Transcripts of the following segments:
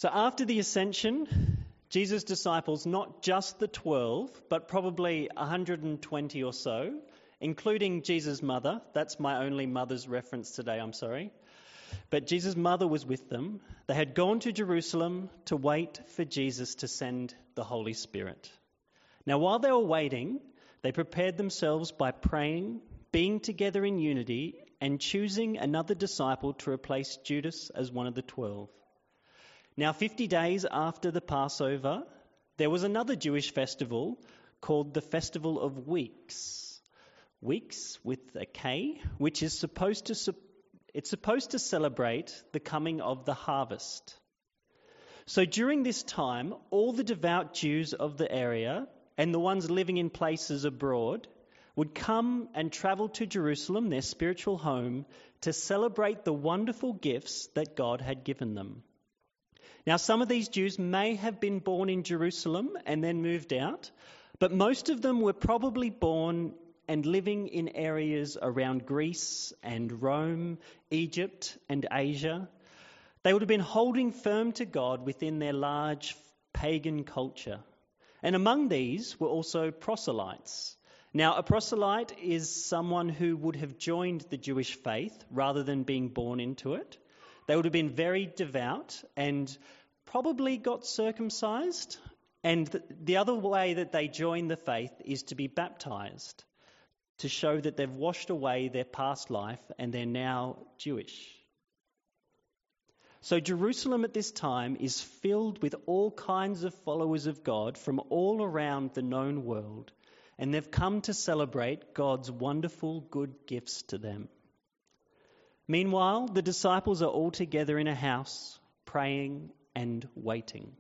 So after the ascension, Jesus' disciples, not just the 12, but probably 120 or so, including Jesus' mother. That's my only mother's reference today, I'm sorry. But Jesus' mother was with them. They had gone to Jerusalem to wait for Jesus to send the Holy Spirit. Now, while they were waiting, they prepared themselves by praying, being together in unity, and choosing another disciple to replace Judas as one of the 12. Now, 50 days after the Passover, there was another Jewish festival called the Festival of Weeks. Weeks with a K, which is supposed to celebrate the coming of the harvest. So during this time, all the devout Jews of the area and the ones living in places abroad would come and travel to Jerusalem, their spiritual home, to celebrate the wonderful gifts that God had given them. Now, some of these Jews may have been born in Jerusalem and then moved out, but most of them were probably born and living in areas around Greece and Rome, Egypt and Asia. They would have been holding firm to God within their large pagan culture. And among these were also proselytes. Now, a proselyte is someone who would have joined the Jewish faith rather than being born into it. They would have been very devout and probably got circumcised. And the other way that they join the faith is to be baptized, to show that they've washed away their past life and they're now Jewish. So Jerusalem at this time is filled with all kinds of followers of God from all around the known world, and they've come to celebrate God's wonderful good gifts to them. Meanwhile, the disciples are all together in a house, praying and waiting.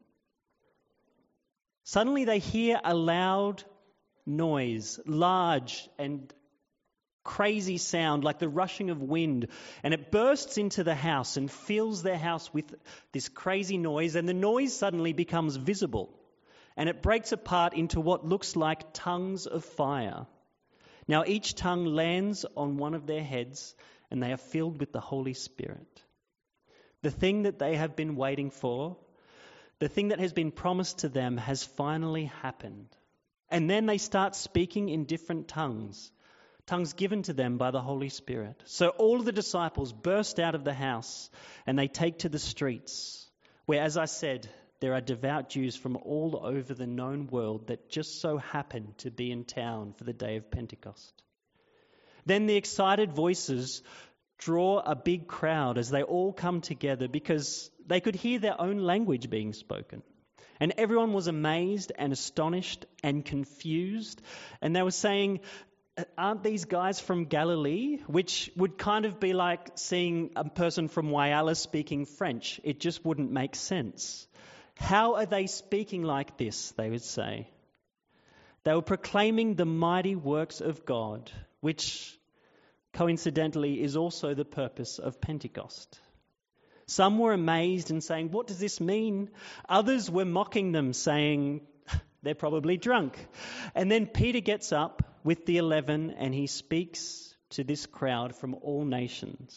Suddenly they hear a loud noise, large and crazy sound like the rushing of wind, and it bursts into the house and fills their house with this crazy noise, and the noise suddenly becomes visible, and it breaks apart into what looks like tongues of fire. Now each tongue lands on one of their heads, and they are filled with the Holy Spirit. The thing that they have been waiting for, the thing that has been promised to them, has finally happened. And then they start speaking in different tongues given to them by the Holy Spirit. So all of the disciples burst out of the house and they take to the streets, where, as I said, there are devout Jews from all over the known world that just so happen to be in town for the day of Pentecost. Then the excited voices draw a big crowd as they all come together because they could hear their own language being spoken. And everyone was amazed and astonished and confused. And they were saying, aren't these guys from Galilee? Which would kind of be like seeing a person from Whyalla speaking French. It just wouldn't make sense. How are they speaking like this, they would say. They were proclaiming the mighty works of God, which coincidentally is also the purpose of Pentecost. Some were amazed and saying, what does this mean? Others were mocking them, saying, they're probably drunk. And then Peter gets up with the 11 and he speaks to this crowd from all nations.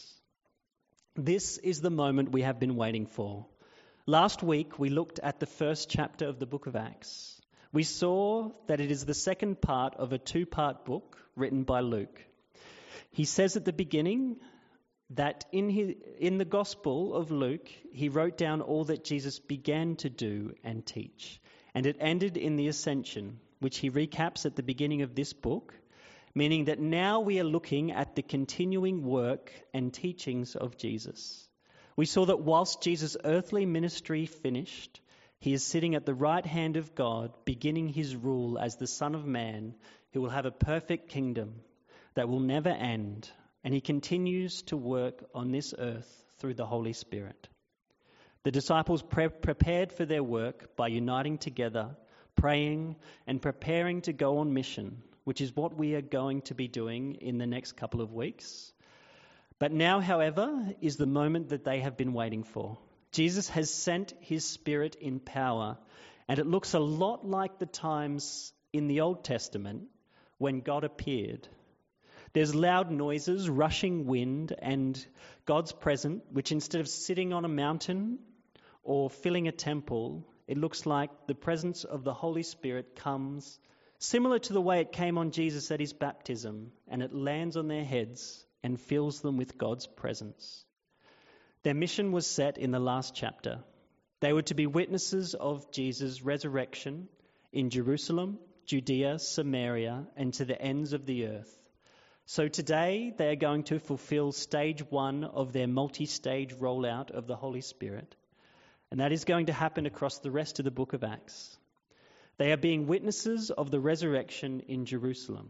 This is the moment we have been waiting for. Last week we looked at the first chapter of the book of Acts. We saw that it is the second part of a two-part book written by Luke. He says at the beginning that in the Gospel of Luke, he wrote down all that Jesus began to do and teach. And it ended in the Ascension, which he recaps at the beginning of this book, meaning that now we are looking at the continuing work and teachings of Jesus. We saw that whilst Jesus' earthly ministry finished, he is sitting at the right hand of God, beginning his rule as the Son of Man, who will have a perfect kingdom that will never end, and he continues to work on this earth through the Holy Spirit. The disciples prepared for their work by uniting together, praying and preparing to go on mission, which is what we are going to be doing in the next couple of weeks. But now, however, is the moment that they have been waiting for. Jesus has sent his Spirit in power, and it looks a lot like the times in the Old Testament when God appeared. There's loud noises, rushing wind, and God's presence, which instead of sitting on a mountain or filling a temple, it looks like the presence of the Holy Spirit comes similar to the way it came on Jesus at his baptism, and it lands on their heads and fills them with God's presence. Their mission was set in the last chapter. They were to be witnesses of Jesus' resurrection in Jerusalem, Judea, Samaria, and to the ends of the earth. So today they are going to fulfill stage 1 of their multi-stage rollout of the Holy Spirit. And that is going to happen across the rest of the book of Acts. They are being witnesses of the resurrection in Jerusalem.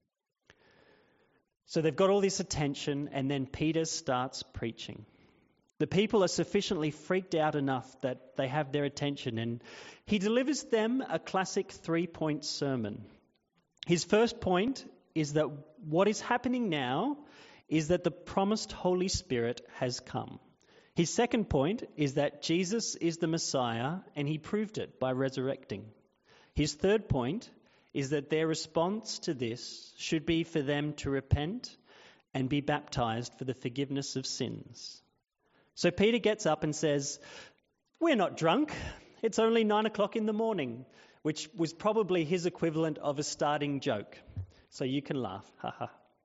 So they've got all this attention, and then Peter starts preaching. The people are sufficiently freaked out enough that they have their attention, and he delivers them a classic 3-point sermon. His first point is that what is happening now is that the promised Holy Spirit has come. His second point is that Jesus is the Messiah, and he proved it by resurrecting. His third point is that their response to this should be for them to repent and be baptized for the forgiveness of sins. So Peter gets up and says, "We're not drunk. It's only 9 o'clock in the morning," which was probably his equivalent of a starting joke. So you can laugh. Haha.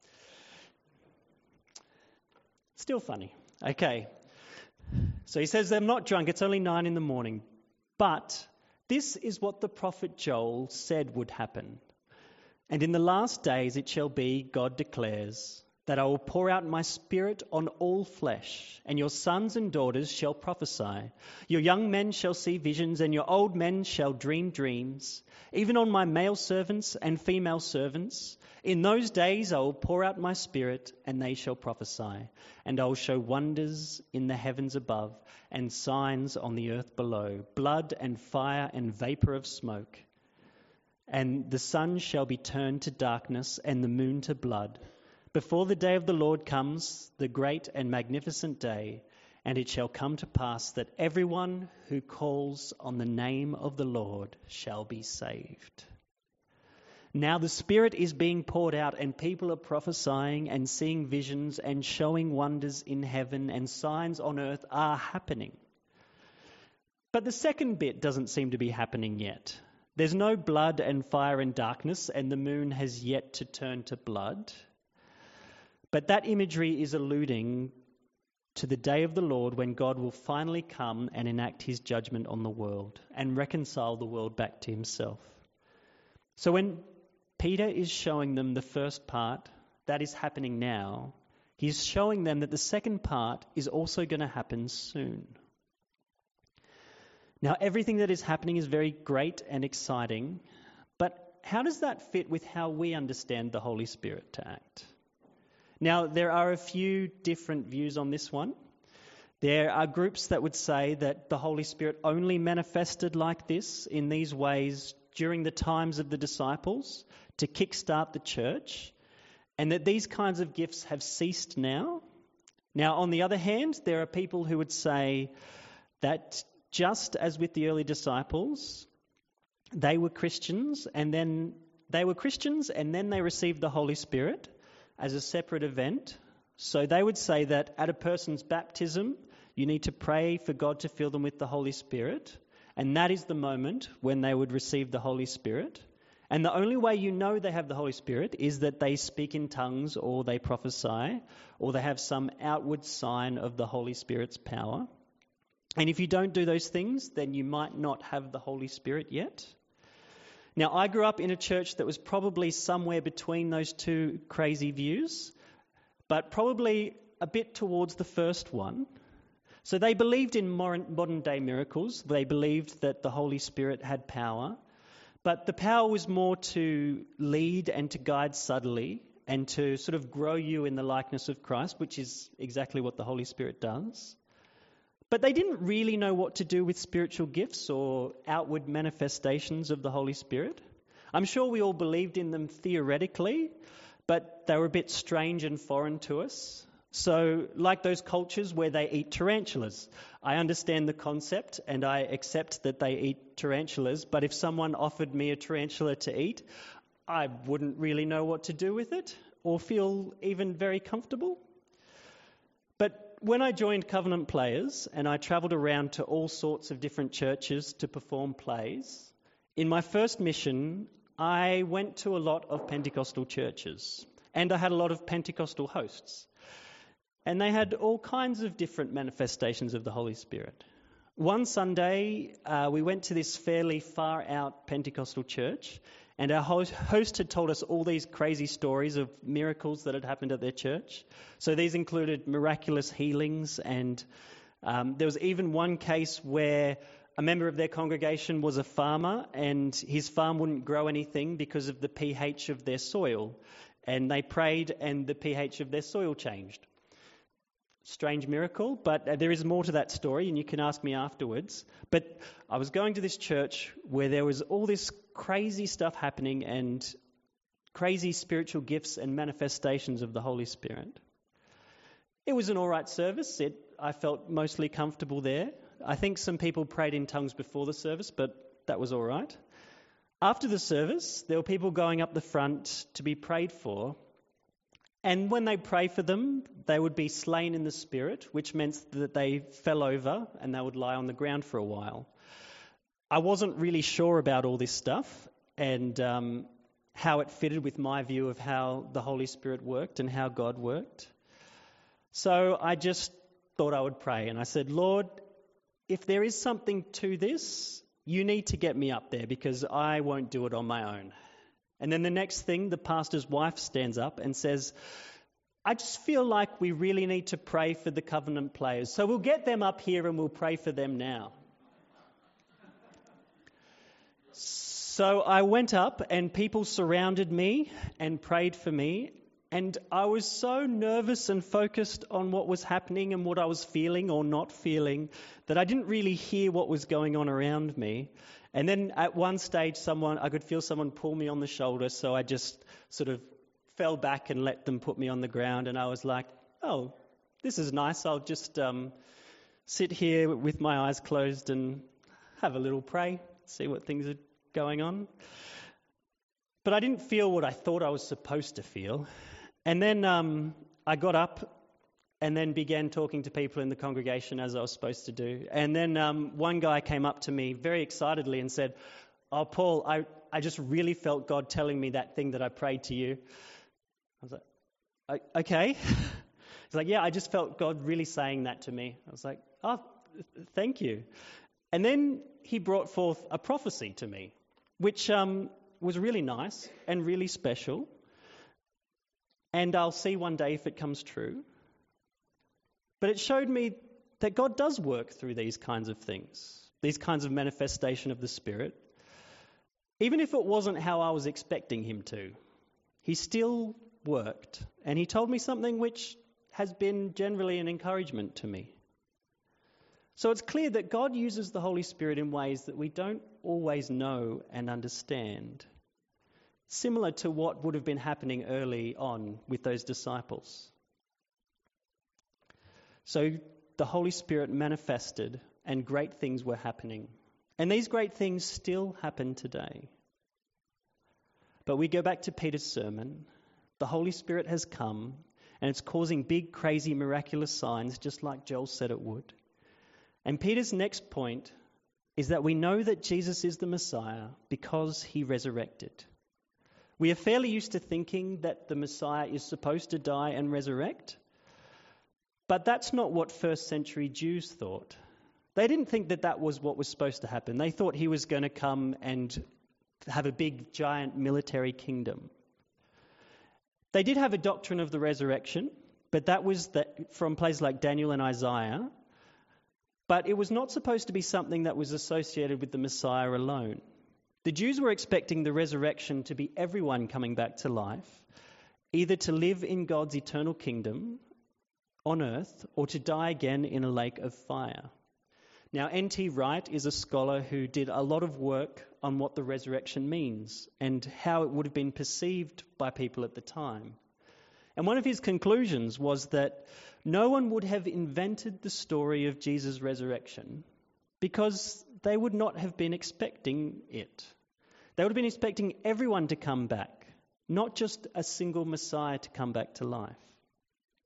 Still funny. Okay. So he says they're not drunk. It's only 9 in the morning. But this is what the prophet Joel said would happen. "And in the last days it shall be, God declares, that I will pour out my spirit on all flesh, and your sons and daughters shall prophesy. Your young men shall see visions, and your old men shall dream dreams. Even on my male servants and female servants, in those days I will pour out my spirit, and they shall prophesy. And I will show wonders in the heavens above, and signs on the earth below, blood and fire and vapor of smoke. And the sun shall be turned to darkness, and the moon to blood, before the day of the Lord comes, the great and magnificent day. And it shall come to pass that everyone who calls on the name of the Lord shall be saved." Now the Spirit is being poured out, and people are prophesying and seeing visions and showing wonders in heaven, and signs on earth are happening. But the second bit doesn't seem to be happening yet. There's no blood and fire and darkness, and the moon has yet to turn to blood. But that imagery is alluding to the day of the Lord, when God will finally come and enact his judgment on the world and reconcile the world back to himself. So when Peter is showing them the first part, that is happening now, he's showing them that the second part is also going to happen soon. Now, everything that is happening is very great and exciting, but how does that fit with how we understand the Holy Spirit to act? Now, there are a few different views on this one. There are groups that would say that the Holy Spirit only manifested like this, in these ways, during the times of the disciples to kickstart the church, and that these kinds of gifts have ceased now. Now, on the other hand, there are people who would say that just as with the early disciples, they were Christians, and then they received the Holy Spirit as a separate event. So they would say that at a person's baptism, you need to pray for God to fill them with the Holy Spirit, and that is the moment when they would receive the Holy Spirit. And the only way you know they have the Holy Spirit is that they speak in tongues, or they prophesy, or they have some outward sign of the Holy Spirit's power. And if you don't do those things, then you might not have the Holy Spirit yet. Now, I grew up in a church that was probably somewhere between those two crazy views, but probably a bit towards the first one. So they believed in modern-day miracles. They believed that the Holy Spirit had power, but the power was more to lead and to guide subtly and to sort of grow you in the likeness of Christ, which is exactly what the Holy Spirit does. But they didn't really know what to do with spiritual gifts or outward manifestations of the Holy Spirit. I'm sure we all believed in them theoretically, but they were a bit strange and foreign to us. So, like those cultures where they eat tarantulas, I understand the concept and I accept that they eat tarantulas, but if someone offered me a tarantula to eat, I wouldn't really know what to do with it or feel even very comfortable. But when I joined Covenant Players and I travelled around to all sorts of different churches to perform plays, in my first mission, I went to a lot of Pentecostal churches and I had a lot of Pentecostal hosts. And they had all kinds of different manifestations of the Holy Spirit. One Sunday, we went to this fairly far-out Pentecostal church, and our host had told us all these crazy stories of miracles that had happened at their church. So these included miraculous healings, and there was even one case where a member of their congregation was a farmer, and his farm wouldn't grow anything because of the pH of their soil. And they prayed, and the pH of their soil changed. Strange miracle, but there is more to that story, and you can ask me afterwards. But I was going to this church where there was all this crazy stuff happening and crazy spiritual gifts and manifestations of the Holy Spirit. It was an all right service. I felt mostly comfortable there. I think some people prayed in tongues before the service, but that was all right. After the service, there were people going up the front to be prayed for. And when they pray for them, they would be slain in the Spirit, which meant that they fell over and they would lie on the ground for a while. I wasn't really sure about all this stuff and how it fitted with my view of how the Holy Spirit worked and how God worked. So I just thought I would pray. And I said, Lord, if there is something to this, you need to get me up there because I won't do it on my own. And then the next thing, the pastor's wife stands up and says, I just feel like we really need to pray for the Covenant Players. So we'll get them up here and we'll pray for them now. So I went up and people surrounded me and prayed for me. And I was so nervous and focused on what was happening and what I was feeling or not feeling that I didn't really hear what was going on around me. And then at one stage, I could feel someone pull me on the shoulder, so I just sort of fell back and let them put me on the ground. And I was like, oh, this is nice. I'll just sit here with my eyes closed and have a little pray, see what things are going on. But I didn't feel what I thought I was supposed to feel. And then I got up and then began talking to people in the congregation as I was supposed to do. And then one guy came up to me very excitedly and said, oh, Paul, I just really felt God telling me that thing that I prayed to you. I was like, okay. He's like, yeah, I just felt God really saying that to me. I was like, oh, thank you. And then he brought forth a prophecy to me, which was really nice and really special. And I'll see one day if it comes true. But it showed me that God does work through these kinds of things, these kinds of manifestation of the Spirit. Even if it wasn't how I was expecting him to, he still worked. And he told me something which has been generally an encouragement to me. So it's clear that God uses the Holy Spirit in ways that we don't always know and understand, similar to what would have been happening early on with those disciples. So the Holy Spirit manifested and great things were happening. And these great things still happen today. But we go back to Peter's sermon. The Holy Spirit has come and it's causing big, crazy, miraculous signs, just like Joel said it would. And Peter's next point is that we know that Jesus is the Messiah because he resurrected. We are fairly used to thinking that the Messiah is supposed to die and resurrect. But that's not what first century Jews thought. They didn't think that that was what was supposed to happen. They thought he was going to come and have a big, giant military kingdom. They did have a doctrine of the resurrection, but that was from places like Daniel and Isaiah. But it was not supposed to be something that was associated with the Messiah alone. The Jews were expecting the resurrection to be everyone coming back to life, either to live in God's eternal kingdom on earth or to die again in a lake of fire. Now, N.T. Wright is a scholar who did a lot of work on what the resurrection means and how it would have been perceived by people at the time. And one of his conclusions was that no one would have invented the story of Jesus' resurrection because they would not have been expecting it. They would have been expecting everyone to come back, not just a single Messiah to come back to life.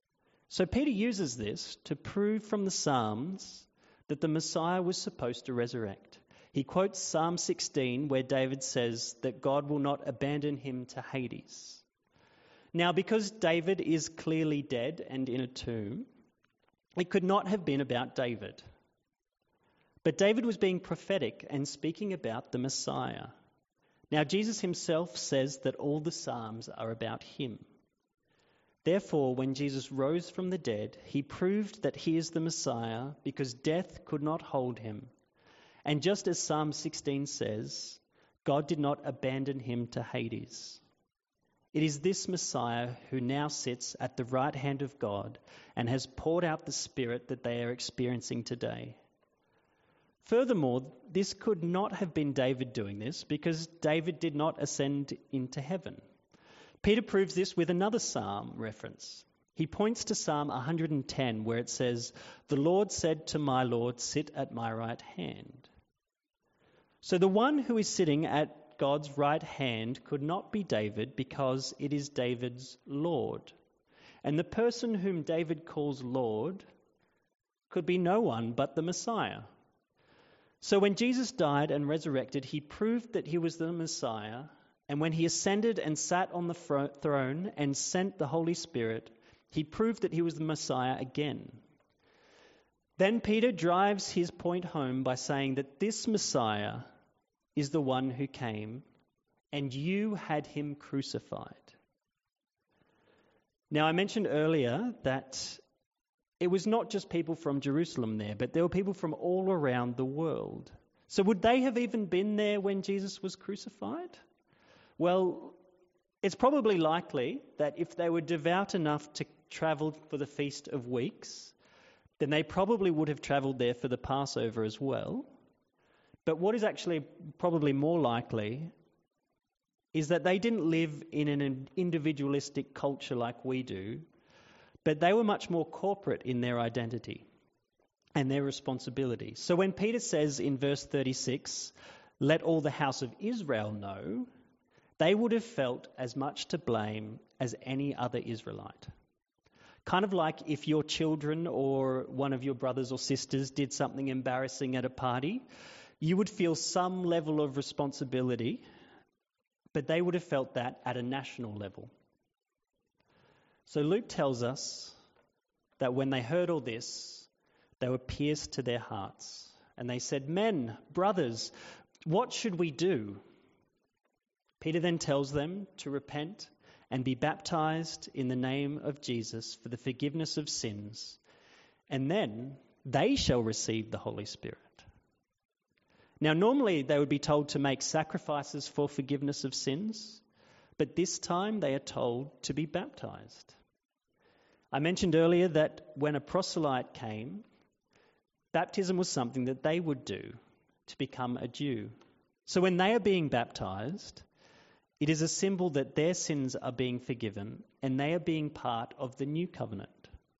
So Peter uses this to prove from the Psalms that the Messiah was supposed to resurrect. He quotes Psalm 16, where David says that God will not abandon him to Hades. Now, because David is clearly dead and in a tomb, it could not have been about David. But David was being prophetic and speaking about the Messiah. Now, Jesus himself says that all the Psalms are about him. Therefore, when Jesus rose from the dead, he proved that he is the Messiah because death could not hold him. And just as Psalm 16 says, God did not abandon him to Hades. It is this Messiah who now sits at the right hand of God and has poured out the Spirit that they are experiencing today. Furthermore, this could not have been David doing this because David did not ascend into heaven. Peter proves this with another psalm reference. He points to Psalm 110 where it says, "The Lord said to my Lord, sit at my right hand." So the one who is sitting at God's right hand could not be David because it is David's Lord. And the person whom David calls Lord could be no one but the Messiah. So when Jesus died and resurrected, he proved that he was the Messiah. And when he ascended and sat on the throne and sent the Holy Spirit, he proved that he was the Messiah again. Then Peter drives his point home by saying that this Messiah is the one who came, and you had him crucified. Now, I mentioned earlier that it was not just people from Jerusalem there, but there were people from all around the world. So would they have even been there when Jesus was crucified? Well, it's probably likely that if they were devout enough to travel for the Feast of Weeks, then they probably would have travelled there for the Passover as well. But what is actually probably more likely is that they didn't live in an individualistic culture like we do, but they were much more corporate in their identity and their responsibility. So when Peter says in verse 36, "Let all the house of Israel know," they would have felt as much to blame as any other Israelite. Kind of like if your children or one of your brothers or sisters did something embarrassing at a party, you would feel some level of responsibility, but they would have felt that at a national level. So Luke tells us that when they heard all this, they were pierced to their hearts. And they said, "Men, brothers, what should we do?" Peter then tells them to repent and be baptized in the name of Jesus for the forgiveness of sins, and then they shall receive the Holy Spirit. Now, normally they would be told to make sacrifices for forgiveness of sins, but this time they are told to be baptized. I mentioned earlier that when a proselyte came, baptism was something that they would do to become a Jew. So when they are being baptized, it is a symbol that their sins are being forgiven and they are being part of the new covenant.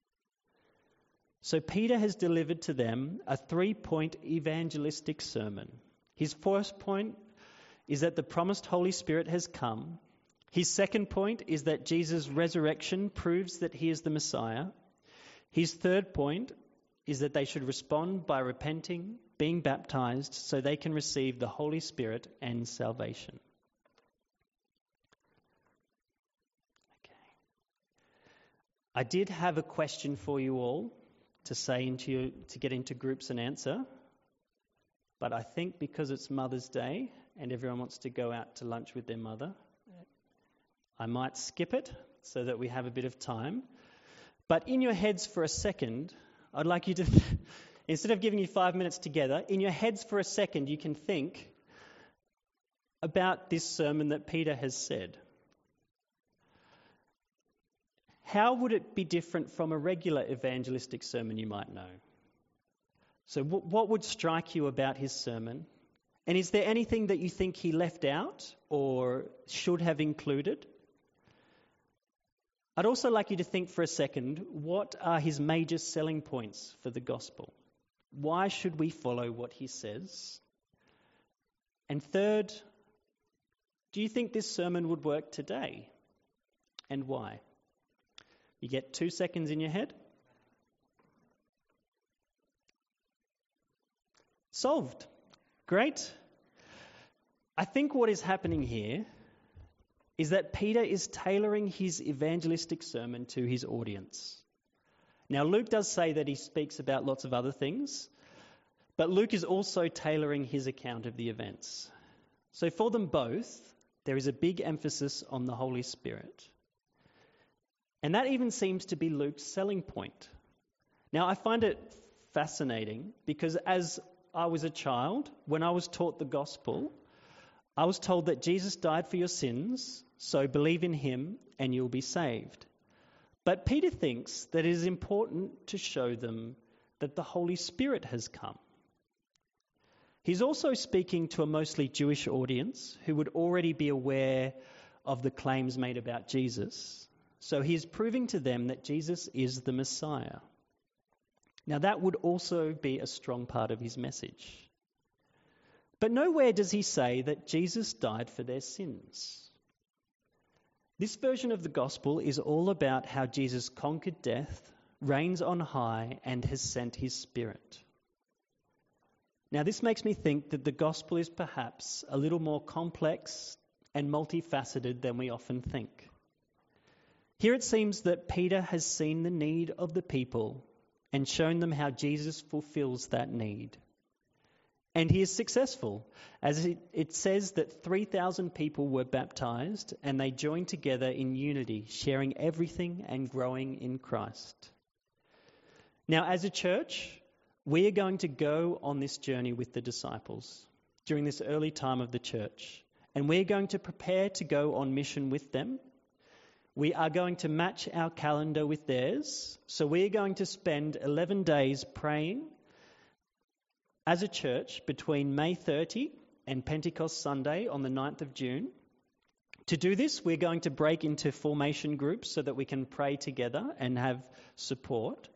So Peter has delivered to them a 3-point evangelistic sermon. His first point is that the promised Holy Spirit has come. His second point is that Jesus' resurrection proves that he is the Messiah. His third point is that they should respond by repenting, being baptized, so they can receive the Holy Spirit and salvation. I did have a question for you all to get into groups and answer, but I think because it's Mother's Day and everyone wants to go out to lunch with their mother, I might skip it so that we have a bit of time. But in your heads for a second, I'd like you to, instead of giving you 5 minutes together, in your heads for a second you can think about this sermon that Peter has said. How would it be different from a regular evangelistic sermon you might know? So what would strike you about his sermon? And is there anything that you think he left out or should have included? I'd also like you to think for a second, what are his major selling points for the gospel? Why should we follow what he says? And third, do you think this sermon would work today? And why? You get 2 seconds in your head. Solved. Great. I think what is happening here is that Peter is tailoring his evangelistic sermon to his audience. Now, Luke does say that he speaks about lots of other things, but Luke is also tailoring his account of the events. So for them both, there is a big emphasis on the Holy Spirit. And that even seems to be Luke's selling point. Now, I find it fascinating because as I was a child, when I was taught the gospel, I was told that Jesus died for your sins, so believe in him and you'll be saved. But Peter thinks that it is important to show them that the Holy Spirit has come. He's also speaking to a mostly Jewish audience who would already be aware of the claims made about Jesus. So he is proving to them that Jesus is the Messiah. Now that would also be a strong part of his message. But nowhere does he say that Jesus died for their sins. This version of the gospel is all about how Jesus conquered death, reigns on high, and has sent his Spirit. Now, this makes me think that the gospel is perhaps a little more complex and multifaceted than we often think. Here it seems that Peter has seen the need of the people and shown them how Jesus fulfills that need. And he is successful, as it says that 3,000 people were baptized and they joined together in unity, sharing everything and growing in Christ. Now, as a church, we are going to go on this journey with the disciples during this early time of the church, and we're going to prepare to go on mission with them. We are going to match our calendar with theirs, so we're going to spend 11 days praying as a church between May 30 and Pentecost Sunday on the 9th of June. To do this, we're going to break into formation groups so that we can pray together and have support.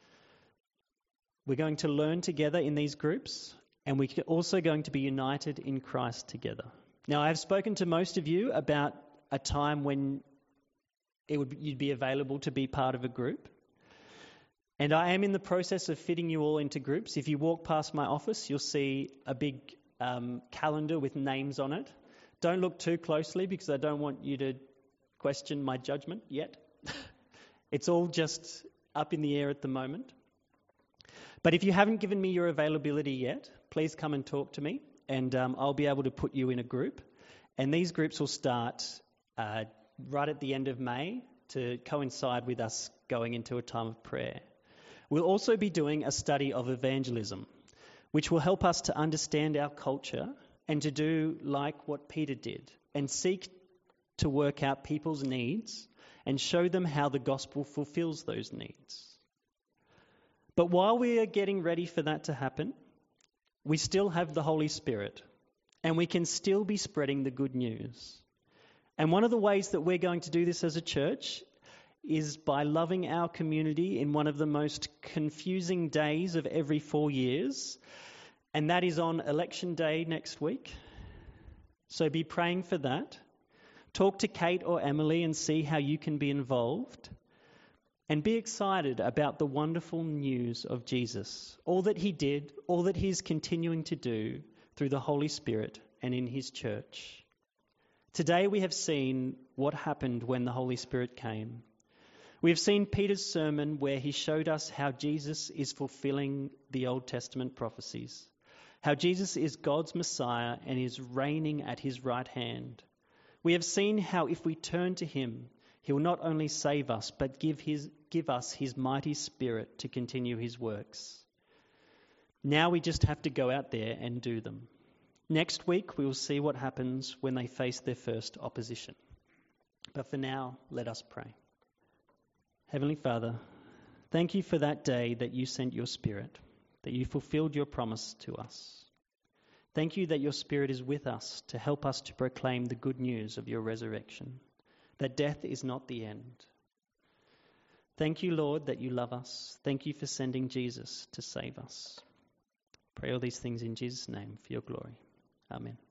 We're going to learn together in these groups, and we're also going to be united in Christ together. Now, I have spoken to most of you about a time when you'd be available to be part of a group. And I am in the process of fitting you all into groups. If you walk past my office, you'll see a big calendar with names on it. Don't look too closely because I don't want you to question my judgment yet. It's all just up in the air at the moment. But if you haven't given me your availability yet, please come and talk to me, and I'll be able to put you in a group. And these groups will start right at the end of May to coincide with us going into a time of prayer. We'll also be doing a study of evangelism, which will help us to understand our culture and to do like what Peter did and seek to work out people's needs and show them how the gospel fulfills those needs. But while we are getting ready for that to happen, we still have the Holy Spirit and we can still be spreading the good news. And one of the ways that we're going to do this as a church is by loving our community in one of the most confusing days of every 4 years, and that is on Election Day next week. So be praying for that. Talk to Kate or Emily and see how you can be involved. And be excited about the wonderful news of Jesus, all that he did, all that he's continuing to do through the Holy Spirit and in his church. Today we have seen what happened when the Holy Spirit came. We have seen Peter's sermon where he showed us how Jesus is fulfilling the Old Testament prophecies, how Jesus is God's Messiah and is reigning at his right hand. We have seen how if we turn to him, he will not only save us, but give us his mighty Spirit to continue his works. Now we just have to go out there and do them. Next week, we will see what happens when they face their first opposition. But for now, let us pray. Heavenly Father, thank you for that day that you sent your Spirit, that you fulfilled your promise to us. Thank you that your Spirit is with us to help us to proclaim the good news of your resurrection, that death is not the end. Thank you, Lord, that you love us. Thank you for sending Jesus to save us. Pray all these things in Jesus' name for your glory. Amen.